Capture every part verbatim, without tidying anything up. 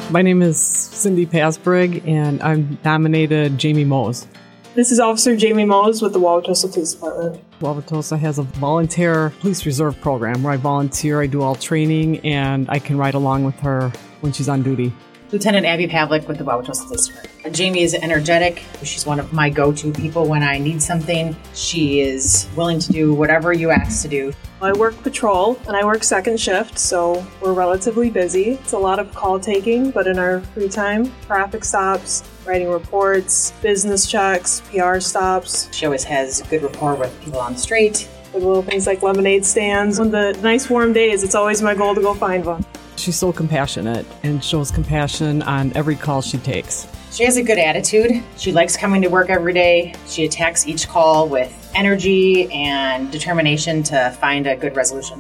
My name is Cindy Pasbrig, and I've nominated Jamie Mose. This is Officer Jamie Mose with the Wauwatosa Police Department. Wauwatosa has a volunteer police reserve program where I volunteer, I do all training, and I can ride along with her when she's on duty. Lieutenant Abby Pavlik with the Wauwatosa Police Department. Jamie is energetic. She's one of my go-to people when I need something. She is willing to do whatever you ask to do. I work patrol and I work second shift, so we're relatively busy. It's a lot of call taking, but in our free time, traffic stops, writing reports, business checks, P R stops. She always has good rapport with people on the street. With little things like lemonade stands. On the nice warm days, it's always my goal to go find one. She's so compassionate and shows compassion on every call she takes. She has a good attitude. She likes coming to work every day. She attacks each call with energy and determination to find a good resolution.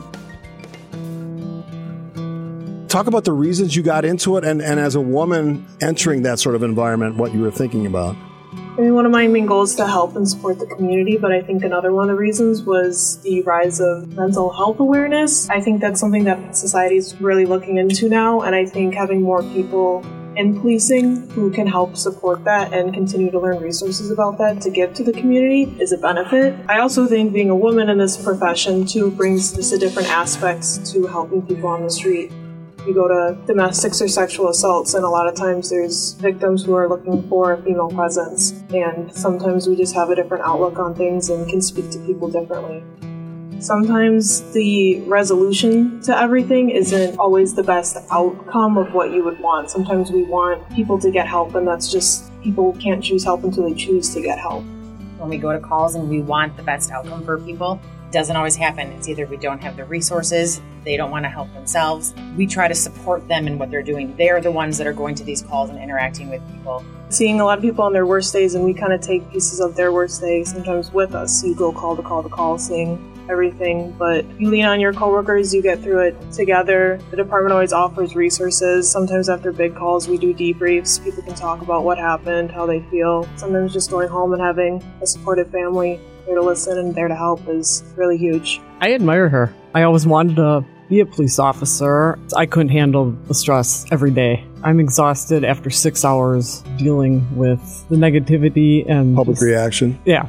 Talk about the reasons you got into it, and, and as a woman entering that sort of environment, what you were thinking about. I mean, one of my main goals is to help and support the community, but I think another one of the reasons was the rise of mental health awareness. I think that's something that society is really looking into now, and I think having more people in policing who can help support that and continue to learn resources about that to give to the community is a benefit. I also think being a woman in this profession too brings just a different aspects to helping people on the street. You go to domestics or sexual assaults, and a lot of times there's victims who are looking for a female presence, and sometimes we just have a different outlook on things and can speak to people differently. Sometimes the resolution to everything isn't always the best outcome of what you would want. Sometimes we want people to get help, and that's just people can't choose help until they choose to get help. When we go to calls and we want the best outcome for people, it doesn't always happen. It's either we don't have the resources, they don't want to help themselves. We try to support them in what they're doing. They're the ones that are going to these calls and interacting with people. Seeing a lot of people on their worst days, and we kind of take pieces of their worst days sometimes with us. You go call to call to call, seeing everything, but you lean on your coworkers, you get through it together. The department always offers resources. Sometimes after big calls, we do debriefs. People can talk about what happened, how they feel. Sometimes just going home and having a supportive family there to listen and there to help is really huge. I admire her. I always wanted to be a police officer. I couldn't handle the stress every day. I'm exhausted after six hours dealing with the negativity and Public just, reaction. Yeah.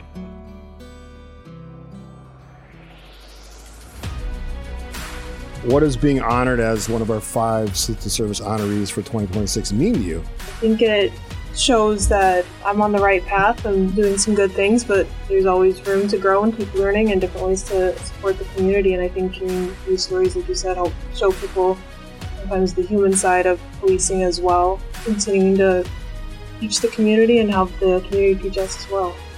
What does being honored as one of our five Salute to Service honorees for twenty twenty-six mean to you? I think it shows that I'm on the right path and doing some good things, but there's always room to grow and keep learning and different ways to support the community. And I think hearing these stories, like you said, help show people sometimes the human side of policing as well, continuing to teach the community and help the community teach us as well.